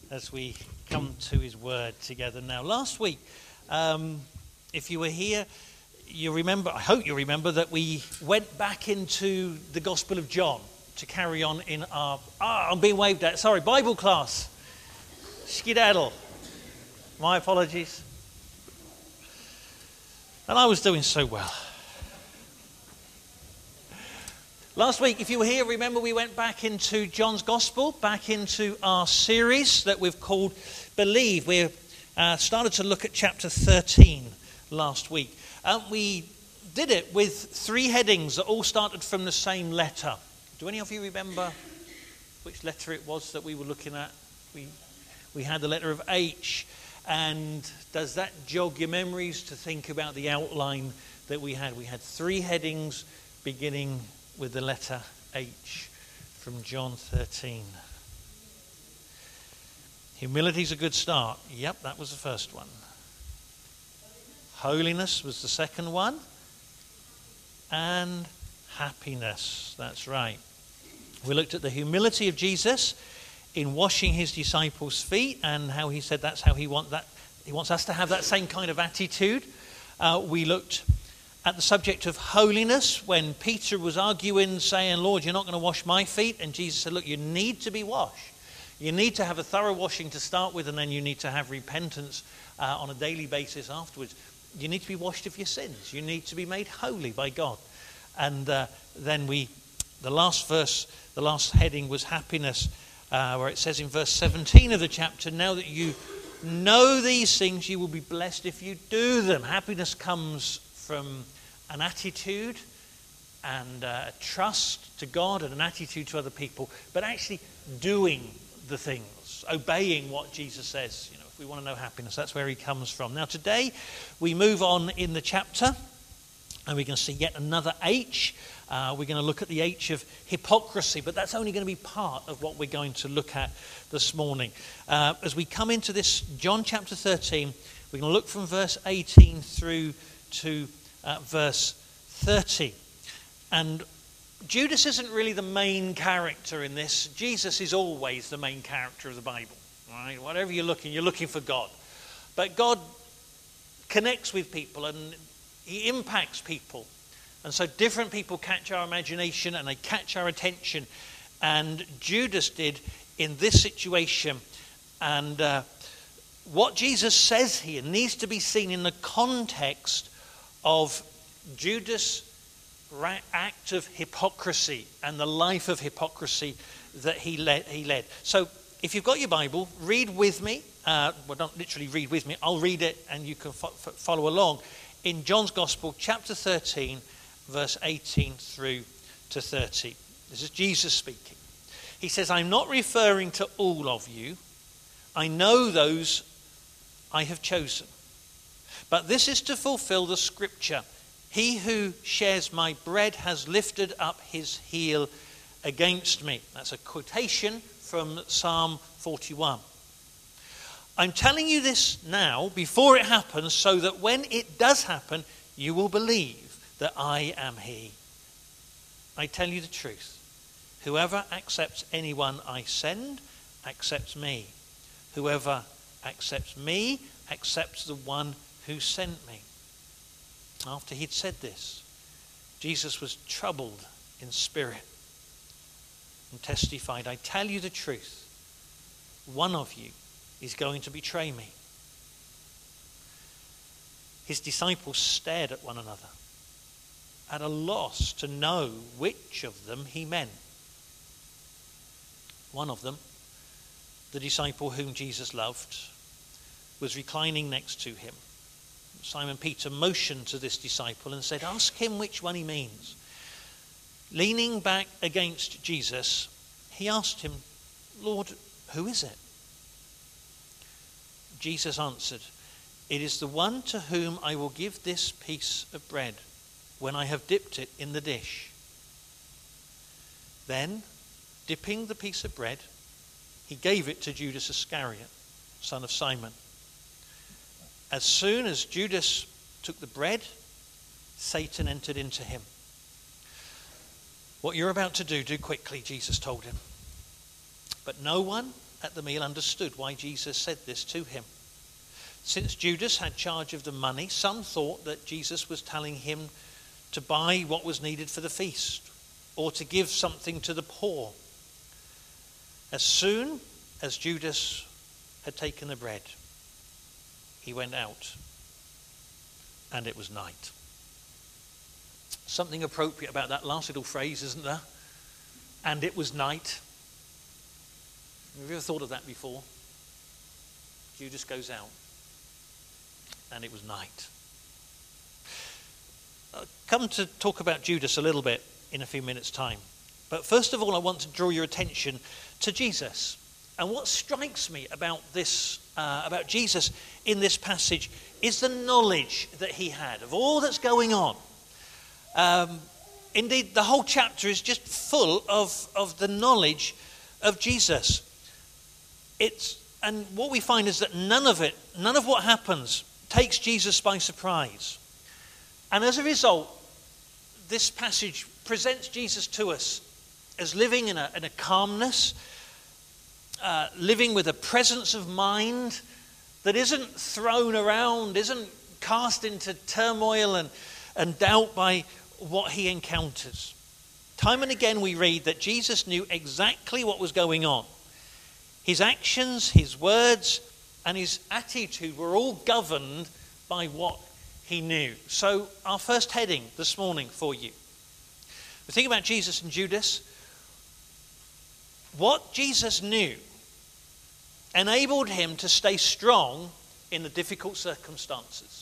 as we come to his word together now. Last week, if you were here, you remember, I hope you remember, that we went back into the Gospel of John to carry on in our, I'm being waved at, sorry, Bible class. Skedaddle. My apologies. And I was doing so well. Last week, if you were here, remember we went back into John's Gospel, back into our series that we've called Believe. We started to look at chapter 13 last week. We did it with three headings that all started from the same letter. Do any of you remember which letter it was that we were looking at? We had the letter of H. And does that jog your memories to think about the outline that we had? We had three headings beginning with the letter H from John 13. Humility's a good start. Yep, that was the first one. Holiness was the second one. And happiness, that's right. We looked at the humility of Jesus in washing his disciples' feet and how he said that's how he wants us to have that same kind of attitude. We looked at the subject of holiness when Peter was arguing, saying, Lord, you're not going to wash my feet. And Jesus said, look, you need to be washed. You need to have a thorough washing to start with, and then you need to have repentance on a daily basis afterwards. You need to be washed of your sins. You need to be made holy by God. And then the last verse, the last heading was happiness, where it says in verse 17 of the chapter, now that you know these things, you will be blessed if you do them. Happiness comes from an attitude and a trust to God and an attitude to other people, but actually doing the things, obeying what Jesus says. You know, if we want to know happiness, that's where he comes from. Now today we move on in the chapter and we're going to see yet another H. We're going to look at the H of hypocrisy, but that's only going to be part of what we're going to look at this morning. As we come into this John chapter 13, we're going to look from verse 18 through to verse 30. And Judas isn't really the main character in this. Jesus is always the main character of the Bible. Right? Whatever you're looking for God. But God connects with people and he impacts people. And so different people catch our imagination and they catch our attention. And Judas did in this situation. And what Jesus says here needs to be seen in the context of Judas' act of hypocrisy and the life of hypocrisy that he led. So if you've got your Bible, read with me. Well, don't literally read with me. I'll read it and you can follow along. In John's Gospel, chapter 13, verse 18 through to 30. This is Jesus speaking. He says, I'm not referring to all of you. I know those I have chosen. But this is to fulfill the scripture. He who shares my bread has lifted up his heel against me. That's a quotation from Psalm 41. I'm telling you this now before it happens so that when it does happen, you will believe that I am he. I tell you the truth. Whoever accepts anyone I send accepts me. Whoever accepts me accepts the one who sent me. After he'd said this, Jesus was troubled in spirit and testified, I tell you the truth, one of you is going to betray me. His disciples stared at one another, at a loss to know which of them he meant. One of them, the disciple whom Jesus loved, was reclining next to him. Simon Peter motioned to this disciple and said, ask him which one he means. Leaning back against Jesus, he asked him, Lord, who is it? Jesus answered, it is the one to whom I will give this piece of bread when I have dipped it in the dish. Then, dipping the piece of bread, he gave it to Judas Iscariot, son of Simon. As soon as Judas took the bread, Satan entered into him. What you're about to do quickly, Jesus told him. But no one at the meal understood why Jesus said this to him. Since Judas had charge of the money, some thought that Jesus was telling him to buy what was needed for the feast or to give something to the poor. As soon as Judas had taken the bread, he went out, and it was night. Something appropriate about that last little phrase, isn't there? And it was night. Have you ever thought of that before? Judas goes out, and it was night. I'll come to talk about Judas a little bit in a few minutes' time. But first of all, I want to draw your attention to Jesus. And what strikes me about this, about Jesus in this passage, is the knowledge that he had of all that's going on. Indeed, the whole chapter is just full of the knowledge of Jesus. And what we find is that none of what happens takes Jesus by surprise. And as a result, this passage presents Jesus to us as living in a calmness, living with a presence of mind that isn't thrown around, isn't cast into turmoil and doubt by what he encounters. Time and again we read that Jesus knew exactly what was going on. His actions, his words, and his attitude were all governed by what he knew. So our first heading this morning for you. We think about Jesus and Judas. What Jesus knew enabled him to stay strong in the difficult circumstances.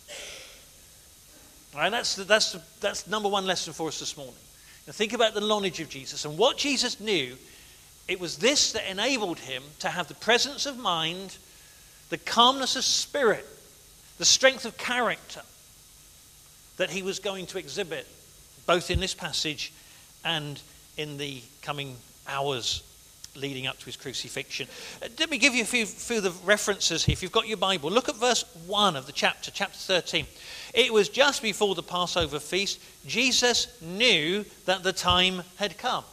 Right, that's number one lesson for us this morning. Now think about the knowledge of Jesus. And what Jesus knew, it was this that enabled him to have the presence of mind, the calmness of spirit, the strength of character that he was going to exhibit, both in this passage and in the coming hours leading up to his crucifixion. Let me give you a few of the references here. If you've got your Bible, look at verse 1 of the chapter 13. It was just before the Passover feast. Jesus knew that the time had come.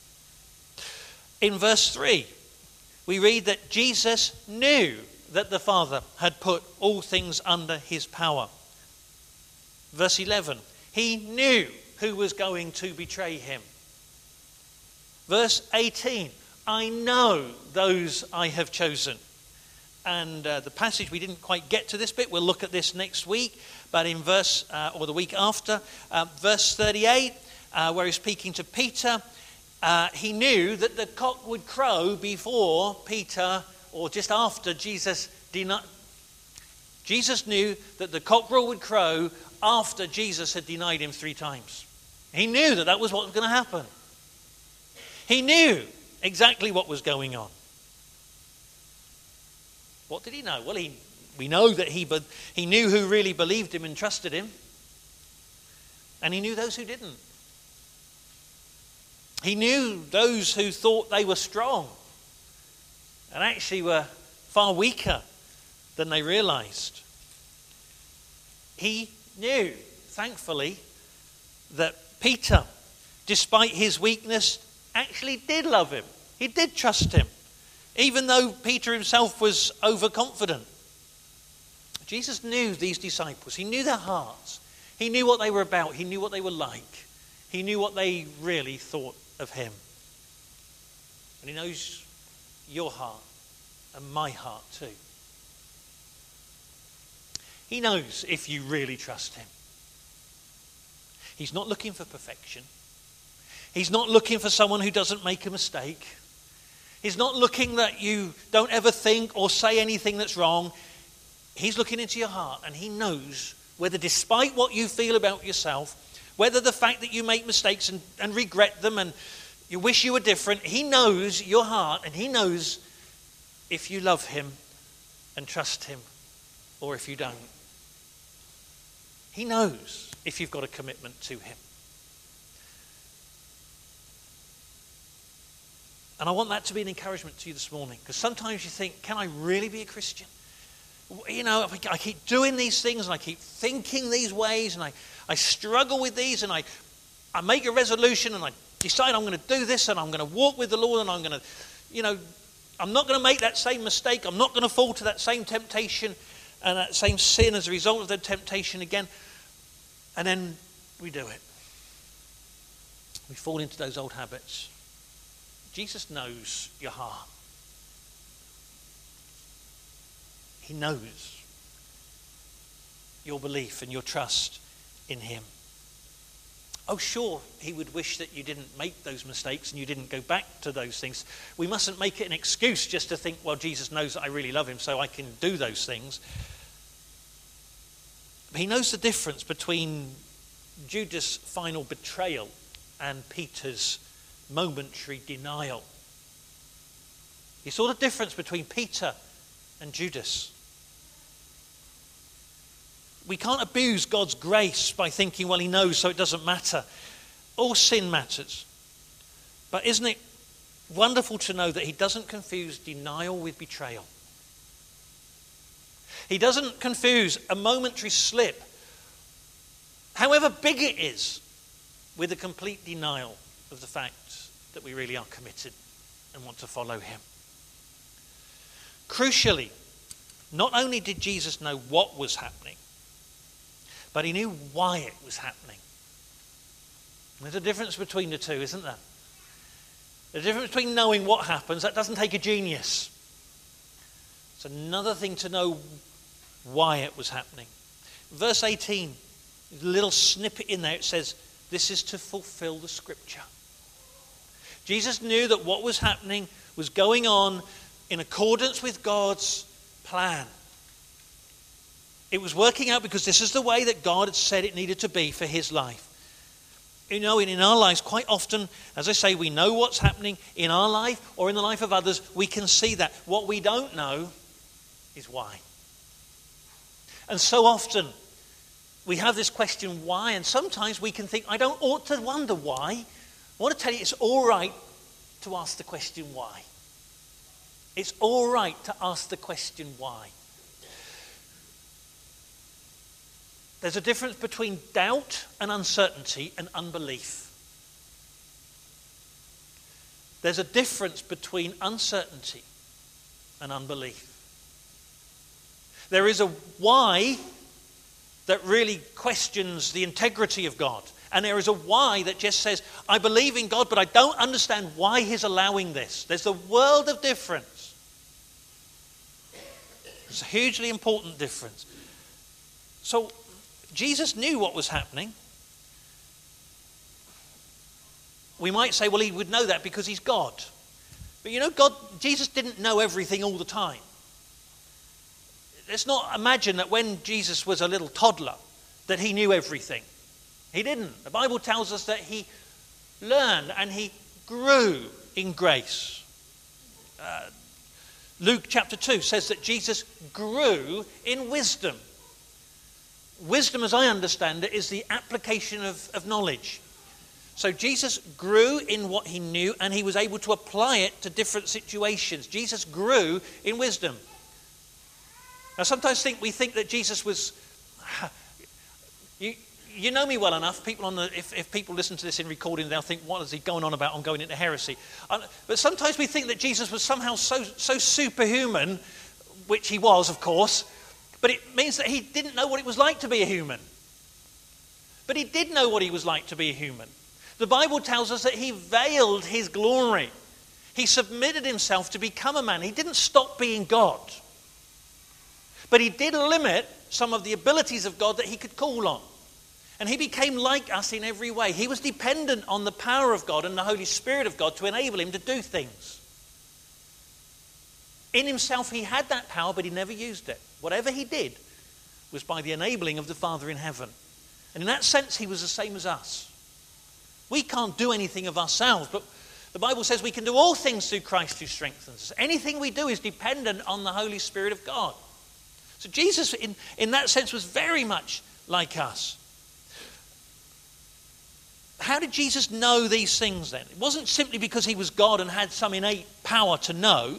In verse 3, we read that Jesus knew that the Father had put all things under his power. Verse 11, he knew who was going to betray him. Verse 18, I know those I have chosen. And the passage, we didn't quite get to this bit. We'll look at this next week. But in verse, or the week after, verse 38, where he's speaking to Peter, he knew that the cock would crow before Peter, or just after Jesus denied. Jesus knew that the cockerel would crow after Jesus had denied him 3 times. He knew that was what was going to happen. He knew exactly what was going on. What did he know? Well, we know that he knew who really believed him and trusted him. And he knew those who didn't. He knew those who thought they were strong and actually were far weaker than they realized. He knew, thankfully, that Peter, despite his weakness, actually did love him. He did trust him, even though Peter himself was overconfident. Jesus knew these disciples. He knew their hearts. He knew what they were about. He knew what they were like. He knew what they really thought of him. And he knows your heart and my heart too. He knows if you really trust him. He's not looking for perfection. He's not looking for someone who doesn't make a mistake. He's not looking that you don't ever think or say anything that's wrong. He's looking into your heart, and he knows whether, despite what you feel about yourself, whether the fact that you make mistakes and regret them and you wish you were different, he knows your heart, and he knows if you love him and trust him or if you don't. He knows if you've got a commitment to him. And I want that to be an encouragement to you this morning, because sometimes you think, can I really be a Christian? You know, I keep doing these things and I keep thinking these ways and I struggle with these and I make a resolution and I decide I'm going to do this and I'm going to walk with the Lord and I'm going to, I'm not going to make that same mistake. I'm not going to fall to that same temptation and that same sin as a result of the temptation again. And then we do it. We fall into those old habits. Jesus knows your heart. He knows your belief and your trust in him. Oh, sure, he would wish that you didn't make those mistakes and you didn't go back to those things. We mustn't make it an excuse just to think, well, Jesus knows that I really love him, so I can do those things. But he knows the difference between Judas' final betrayal and Peter's momentary denial. He saw the difference between Peter and Judas. We can't abuse God's grace by thinking, well, he knows, so it doesn't matter. All sin matters. But isn't it wonderful to know that he doesn't confuse denial with betrayal? He doesn't confuse a momentary slip, however big it is, with a complete denial of the fact that we really are committed and want to follow him. Crucially, not only did Jesus know what was happening, but he knew why it was happening. There's a difference between the two, isn't there? There's a difference between knowing what happens. That doesn't take a genius. It's another thing to know why it was happening. Verse 18, a little snippet in there, it says, this is to fulfill the scripture. Jesus knew that what was happening was going on in accordance with God's plan. It was working out because this is the way that God had said it needed to be for his life. You know, in our lives, quite often, as I say, we know what's happening in our life or in the life of others. We can see that. What we don't know is why. And so often, we have this question, why? And sometimes we can think, I don't ought to wonder why. I want to tell you, it's all right to ask the question why. It's all right to ask the question why. There's a difference between doubt and uncertainty and unbelief. There's a difference between uncertainty and unbelief. There is a why that really questions the integrity of God. And there is a why that just says, I believe in God, but I don't understand why he's allowing this. There's a world of difference. It's a hugely important difference. So Jesus knew what was happening. We might say, well, he would know that because he's God. But you know, Jesus didn't know everything all the time. Let's not imagine that when Jesus was a little toddler, that he knew everything. He didn't. The Bible tells us that he learned and he grew in grace. Luke chapter 2 says that Jesus grew in wisdom. Wisdom, as I understand it, is the application of knowledge. So Jesus grew in what he knew and he was able to apply it to different situations. Jesus grew in wisdom. Now, sometimes we think that Jesus was... You know me well enough. People if people listen to this in recording, they'll think, what is he going on about? I'm going into heresy. But sometimes we think that Jesus was somehow so superhuman, which he was, of course, but it means that he didn't know what it was like to be a human. But he did know what he was like to be a human. The Bible tells us that he veiled his glory. He submitted himself to become a man. He didn't stop being God. But he did limit some of the abilities of God that he could call on. And he became like us in every way. He was dependent on the power of God and the Holy Spirit of God to enable him to do things. In himself, he had that power, but he never used it. Whatever he did was by the enabling of the Father in heaven. And in that sense, he was the same as us. We can't do anything of ourselves, but the Bible says we can do all things through Christ who strengthens us. Anything we do is dependent on the Holy Spirit of God. So Jesus, in that sense, was very much like us. How did Jesus know these things then? It wasn't simply because he was God and had some innate power to know.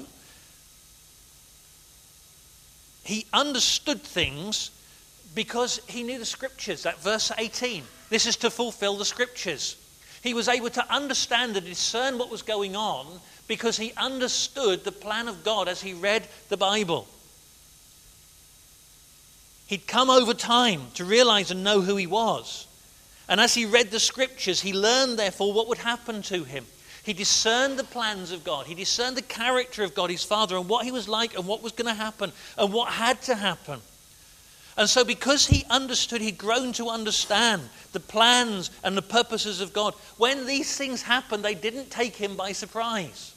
He understood things because he knew the scriptures. That verse 18. This is to fulfill the scriptures. He was able to understand and discern what was going on because he understood the plan of God as he read the Bible. He'd come over time to realize and know who he was. And as he read the scriptures, he learned, therefore, what would happen to him. He discerned the plans of God. He discerned the character of God, his Father, and what he was like and what was going to happen and what had to happen. And so because he understood, he'd grown to understand the plans and the purposes of God. When these things happened, they didn't take him by surprise.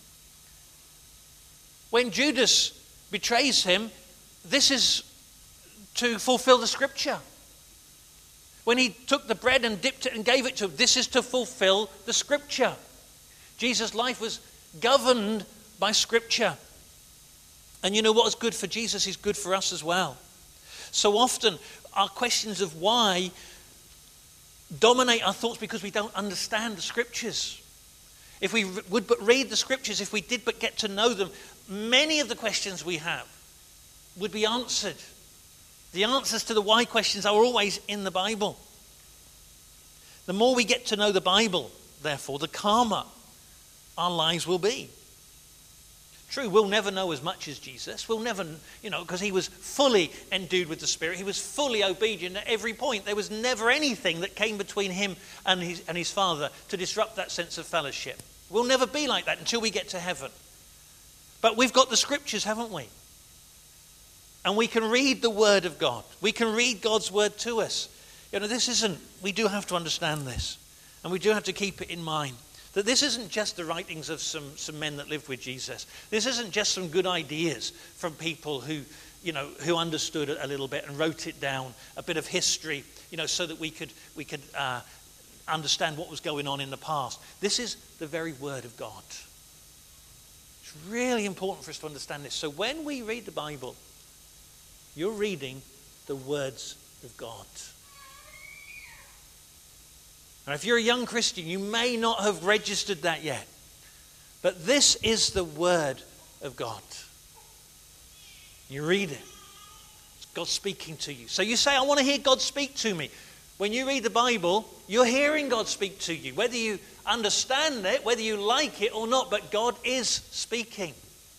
When Judas betrays him, this is to fulfill the scripture. When he took the bread and dipped it and gave it to him, this is to fulfill the scripture. Jesus' life was governed by scripture. And you know what is good for Jesus is good for us as well. So often our questions of why dominate our thoughts because we don't understand the scriptures. If we would but read the scriptures, if we did but get to know them, many of the questions we have would be answered. The answers to the why questions are always in the Bible. The more we get to know the Bible, therefore, the calmer our lives will be. True, we'll never know as much as Jesus. We'll never, because he was fully endued with the Spirit. He was fully obedient at every point. There was never anything that came between him and his Father to disrupt that sense of fellowship. We'll never be like that until we get to heaven. But we've got the scriptures, haven't we? And we can read the word of God. We can read God's word to us. We do have to understand this. And we do have to keep it in mind. That this isn't just the writings of some men that lived with Jesus. This isn't just some good ideas from people who understood a little bit and wrote it down, a bit of history, so that we could understand what was going on in the past. This is the very word of God. It's really important for us to understand this. So when we read the Bible, you're reading the words of God. Now, if you're a young Christian, you may not have registered that yet. But this is the word of God. You read it. It's God speaking to you. So you say, I want to hear God speak to me. When you read the Bible, you're hearing God speak to you. Whether you understand it, whether you like it or not, but God is speaking.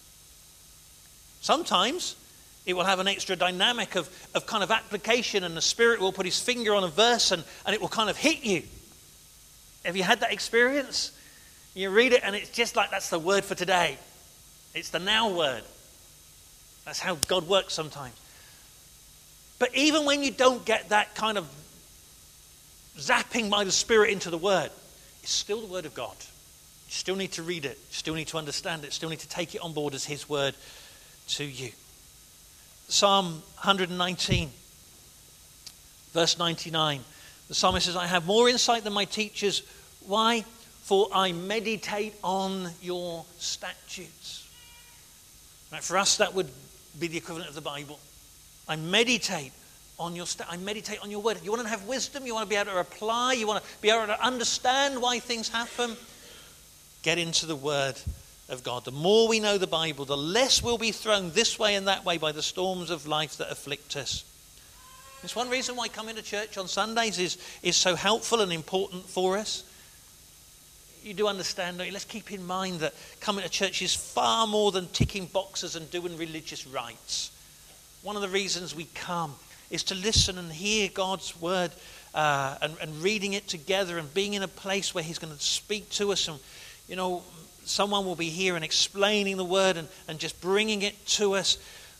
Sometimes it will have an extra dynamic of kind of application, and the Spirit will put his finger on a verse and it will kind of hit you. Have you had that experience? You read it and it's just like that's the word for today. It's the now word. That's how God works sometimes. But even when you don't get that kind of zapping by the Spirit into the word, it's still the word of God. You still need to read it. You still need to understand it. Still need to take it on board as his word to you. Psalm 119, verse 99. The psalmist says, I have more insight than my teachers. Why? For I meditate on your statutes. Right, for us, that would be the equivalent of the Bible. I meditate on your word. You want to have wisdom? You want to be able to apply? You want to be able to understand why things happen? Get into the word of God. The more we know the Bible, the less we'll be thrown this way and that way by the storms of life that afflict us. It's one reason why coming to church on Sundays is so helpful and important for us. You do understand, don't you? Let's keep in mind that coming to church is far more than ticking boxes and doing religious rites. One of the reasons we come is to listen and hear God's word and reading it together and being in a place where he's going to speak to us. And, someone will be here and explaining the word and just bringing it to us.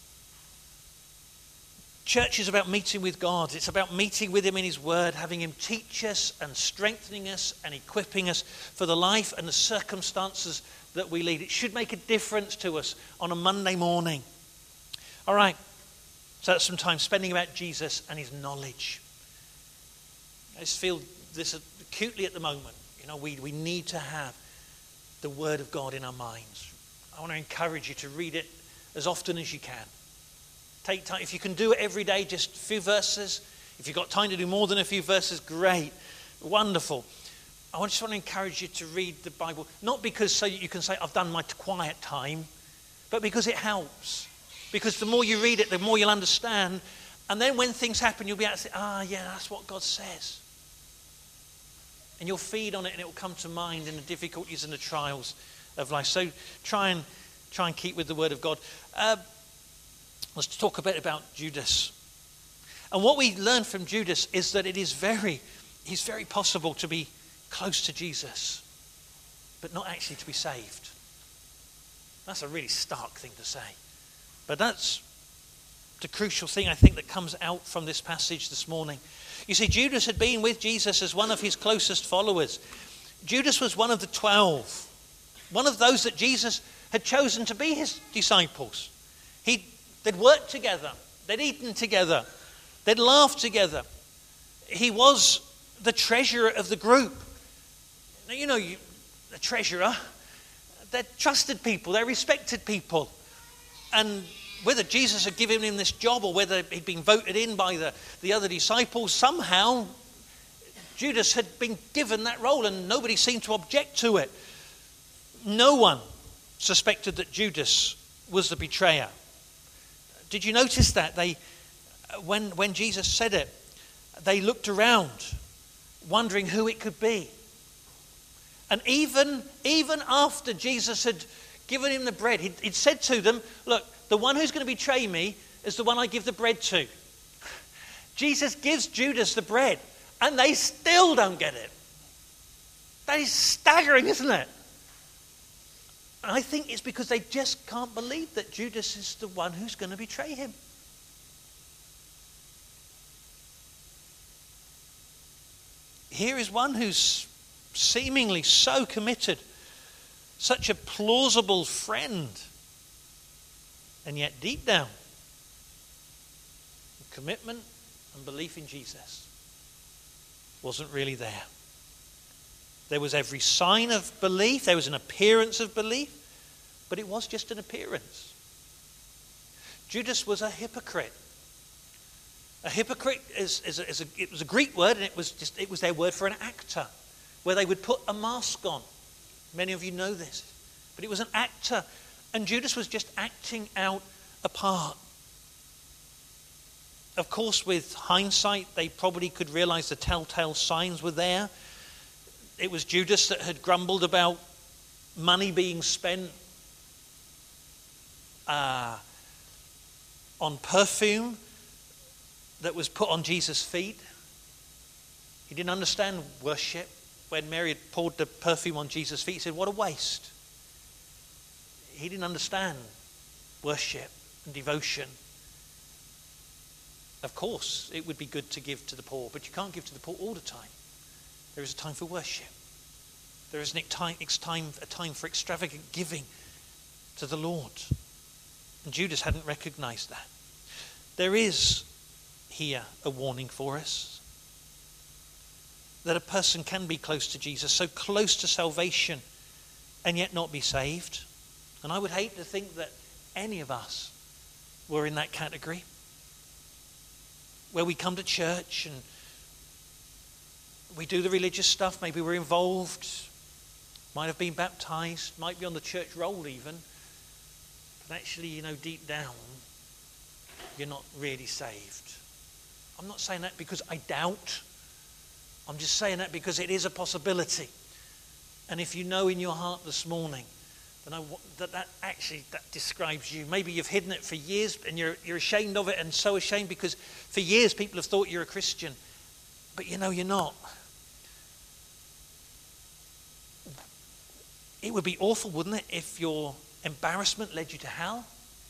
Church is about meeting with God. It's about meeting with him in his word, having him teach us and strengthening us and equipping us for the life and the circumstances that we lead. It should make a difference to us on a Monday morning. All right, so that's some time spending about Jesus and his knowledge. I just feel this acutely at the moment. We need to have the word of God in our minds. I want to encourage you to read it as often as you can. Take time. If you can do it every day, just a few verses. If you've got time to do more than a few verses, great. Wonderful. I just want to encourage you to read the Bible, not because so you can say, I've done my quiet time, but because it helps. Because the more you read it, the more you'll understand. And then when things happen, you'll be able to say, yeah, that's what God says. And you'll feed on it and it will come to mind in the difficulties and the trials of life. So try and keep with the word of God. Let's talk a bit about Judas. And what we learn from Judas is that he's very possible to be close to Jesus, but not actually to be saved. That's a really stark thing to say. But that's the crucial thing, I think, that comes out from this passage this morning. You see, Judas had been with Jesus as one of his closest followers. Judas was one of the 12, one of those that Jesus had chosen to be his disciples. They'd worked together, they'd eaten together, they'd laughed together. He was the treasurer of the group. Now, you know, the treasurer, they're trusted people, they're respected people. And whether Jesus had given him this job or whether he'd been voted in by the other disciples, somehow Judas had been given that role and nobody seemed to object to it. No one suspected that Judas was the betrayer. Did you notice that? When Jesus said it, they looked around, wondering who it could be. And even after Jesus had given him the bread, he'd said to them, look, the one who's going to betray me is the one I give the bread to. Jesus gives Judas the bread, and they still don't get it. That is staggering, isn't it? And I think it's because they just can't believe that Judas is the one who's going to betray him. Here is one who's seemingly so committed, such a plausible friend, and yet deep down, commitment and belief in Jesus wasn't really there. There was every sign of belief, there was an appearance of belief, but it was just an appearance. Judas was a hypocrite. A hypocrite it was a Greek word, and it was their word for an actor, where they would put a mask on. Many of you know this. But it was an actor, and Judas was just acting out a part. Of course, with hindsight, they probably could realize the telltale signs were there. It was Judas that had grumbled about money being spent on perfume that was put on Jesus' feet. He didn't understand worship. When Mary had poured the perfume on Jesus' feet, he said, what a waste. He didn't understand worship and devotion. Of course, it would be good to give to the poor, but you can't give to the poor all the time. There is a time for worship. There is a time for extravagant giving to the Lord. And Judas hadn't recognized that. There is here a warning for us that a person can be close to Jesus, so close to salvation, and yet not be saved. And I would hate to think that any of us were in that category, where we come to church and we do the religious stuff. Maybe we're involved, might have been baptized, might be on the church roll even, but actually, deep down, you're not really saved. I'm not saying that because I doubt. I'm just saying that because it is a possibility. And if you know in your heart this morning that describes you. Maybe you've hidden it for years and you're ashamed of it, and so ashamed because for years people have thought you're a Christian. But you're not. It would be awful, wouldn't it, if your embarrassment led you to hell?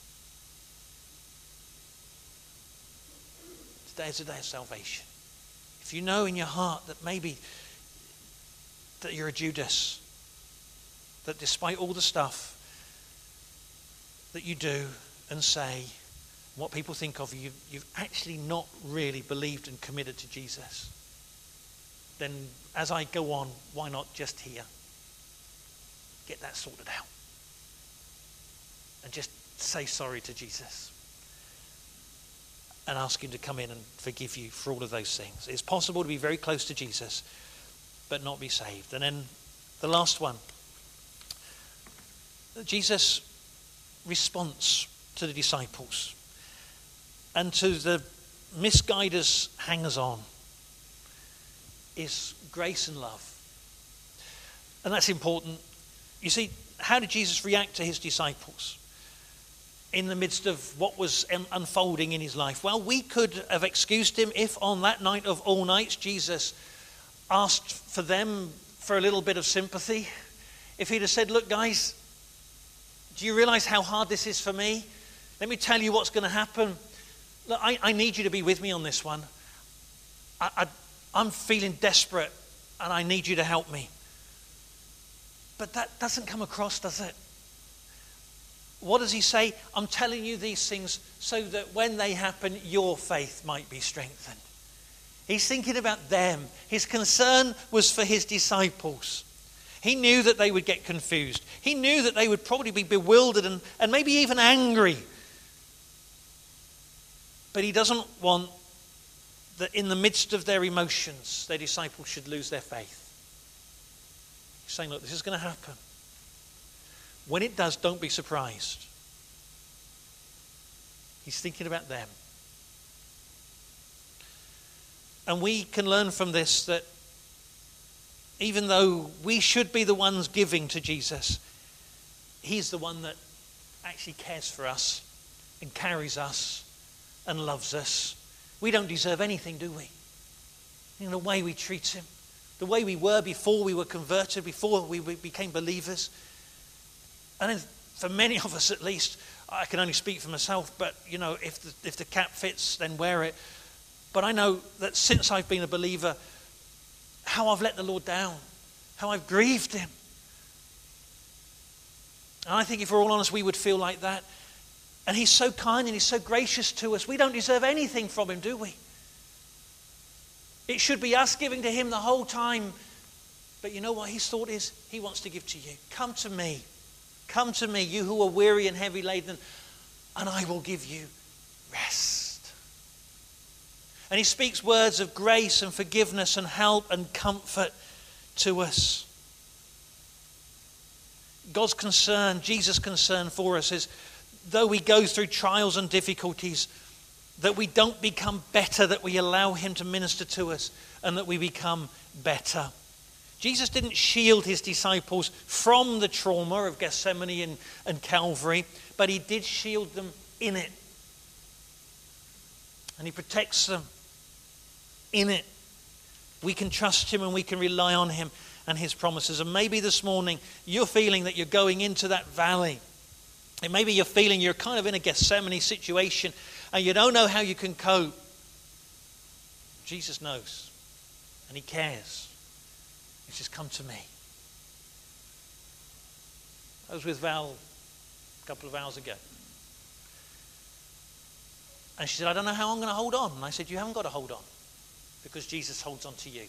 Today is a day of salvation. If you know in your heart that maybe that you're a Judas, that despite all the stuff that you do and say, what people think of you, you've actually not really believed and committed to Jesus, then as I go on, why not just here? Get that sorted out. And just say sorry to Jesus. And ask him to come in and forgive you for all of those things. It's possible to be very close to Jesus, but not be saved. And then the last one. Jesus' response to the disciples and to the misguided hangers-on is grace and love. And that's important. You see, how did Jesus react to his disciples in the midst of what was unfolding in his life? Well, we could have excused him if on that night of all nights Jesus asked for them for a little bit of sympathy. If he'd have said, look guys, do you realize how hard this is for me? Let me tell you what's going to happen. Look, I need you to be with me on this one. I'm feeling desperate and I need you to help me. But that doesn't come across, does it? What does he say? I'm telling you these things so that when they happen, your faith might be strengthened. He's thinking about them. His concern was for his disciples. He knew that they would get confused. He knew that they would probably be bewildered and maybe even angry. But he doesn't want that in the midst of their emotions, their disciples should lose their faith. He's saying, look, this is going to happen. When it does, don't be surprised. He's thinking about them. And we can learn from this that even though we should be the ones giving to Jesus, he's the one that actually cares for us and carries us and loves us. We don't deserve anything, do we? In the way we treat him, the way we were before we were converted, before we became believers. And for many of us at least, I can only speak for myself, but if the cap fits, then wear it. But I know that since I've been a believer, how I've let the Lord down, how I've grieved him. And I think if we're all honest, we would feel like that. And he's so kind and he's so gracious to us. We don't deserve anything from him, do we? It should be us giving to him the whole time. But you know what his thought is? He wants to give to you. Come to me. Come to me, you who are weary and heavy laden, and I will give you rest. And he speaks words of grace and forgiveness and help and comfort to us. God's concern, Jesus' concern for us is, though we go through trials and difficulties, that we don't become better, that we allow him to minister to us and that we become better. Jesus didn't shield his disciples from the trauma of Gethsemane and Calvary, but he did shield them in it. And he protects them in it. We can trust him and we can rely on him and his promises. And maybe this morning you're feeling that you're going into that valley. And maybe you're feeling you're kind of in a Gethsemane situation and you don't know how you can cope. Jesus knows and he cares. He says, come to me. I was with Val a couple of hours ago. And she said, I don't know how I'm going to hold on. And I said, you haven't got to hold on because Jesus holds on to you.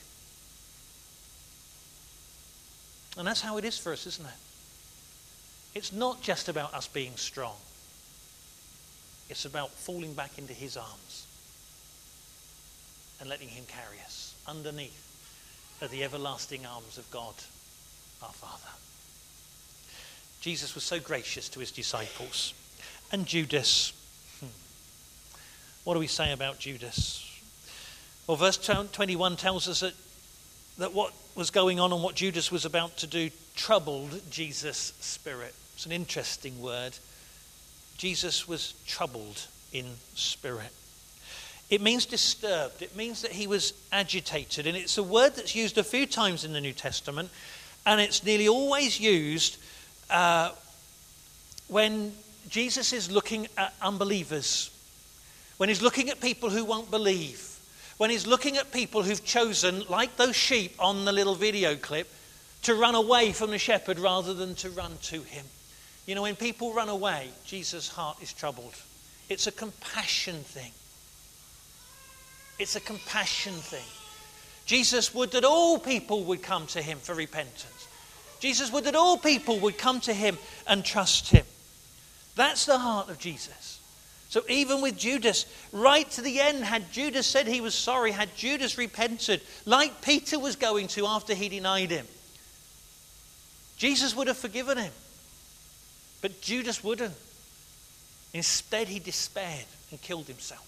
And that's how it is for us, isn't it? It's not just about us being strong. It's about falling back into his arms and letting him carry us underneath of the everlasting arms of God, our Father. Jesus was so gracious to his disciples. And Judas. What do we say about Judas? Well, verse 21 tells us that what was going on and what Judas was about to do troubled Jesus' spirit. It's an interesting word. Jesus was troubled in spirit. It means disturbed. It means that he was agitated. And it's a word that's used a few times in the New Testament. And it's nearly always used when Jesus is looking at unbelievers. When he's looking at people who won't believe. When he's looking at people who've chosen, like those sheep on the little video clip, to run away from the shepherd rather than to run to him. You know, when people run away, Jesus' heart is troubled. It's a compassion thing. It's a compassion thing. Jesus would that all people would come to him for repentance. Jesus would that all people would come to him and trust him. That's the heart of Jesus. So even with Judas, right to the end, had Judas said he was sorry, had Judas repented, like Peter was going to after he denied him, Jesus would have forgiven him. But Judas wouldn't. Instead, he despaired and killed himself.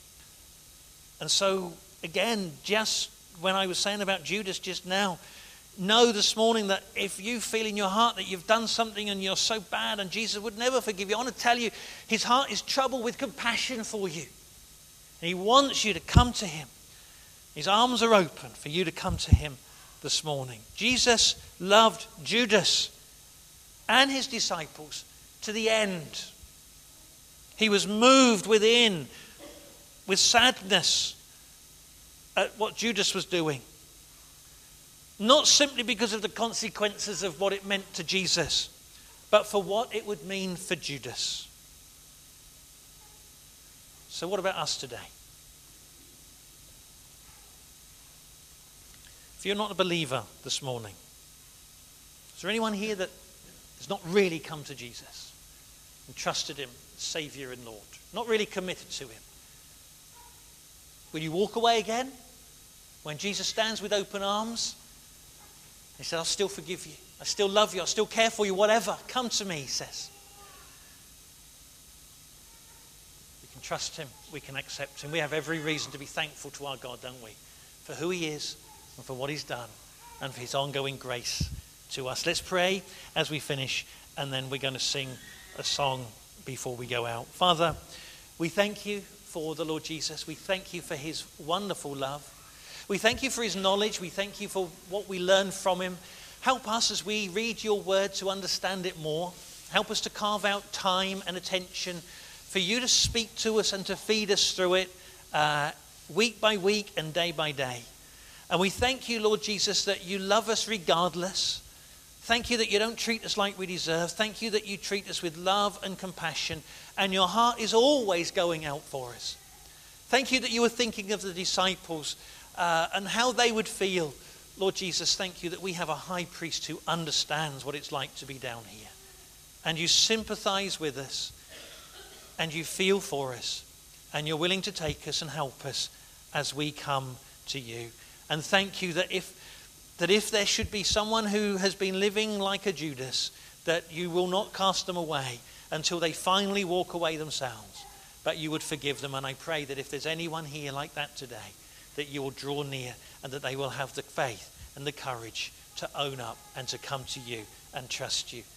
And so, again, just when I was saying about Judas just now, know this morning that if you feel in your heart that you've done something and you're so bad and Jesus would never forgive you, I want to tell you, his heart is troubled with compassion for you. And he wants you to come to him. His arms are open for you to come to him this morning. Jesus loved Judas and his disciples to the end. He was moved within with sadness at what Judas was doing. Not simply because of the consequences of what it meant to Jesus, but for what it would mean for Judas. So what about us today? If you're not a believer this morning, is there anyone here that has not really come to Jesus and trusted him as Saviour and Lord? Not really committed to him? Will you walk away again when Jesus stands with open arms? He said, I'll still forgive you. I still love you. I still care for you. Whatever. Come to me, he says. We can trust him. We can accept him. We have every reason to be thankful to our God, don't we? For who he is and for what he's done and for his ongoing grace to us. Let's pray as we finish, and then we're going to sing a song before we go out. Father, we thank you for the Lord Jesus. We thank you for his wonderful love. We thank you for his knowledge. We thank you for what we learn from him. Help us as we read your word to understand it more. Help us to carve out time and attention for you to speak to us and to feed us through it week by week and day by day. And we thank you, Lord Jesus, that you love us regardless. Thank you that you don't treat us like we deserve. Thank you that you treat us with love and compassion, and your heart is always going out for us. Thank you that you were thinking of the disciples and how they would feel. Lord Jesus, thank you that we have a high priest who understands what it's like to be down here. And you sympathize with us, and you feel for us, and you're willing to take us and help us as we come to you. And thank you that if there should be someone who has been living like a Judas, that you will not cast them away until they finally walk away themselves, but you would forgive them. And I pray that if there's anyone here like that today, that you will draw near and that they will have the faith and the courage to own up and to come to you and trust you.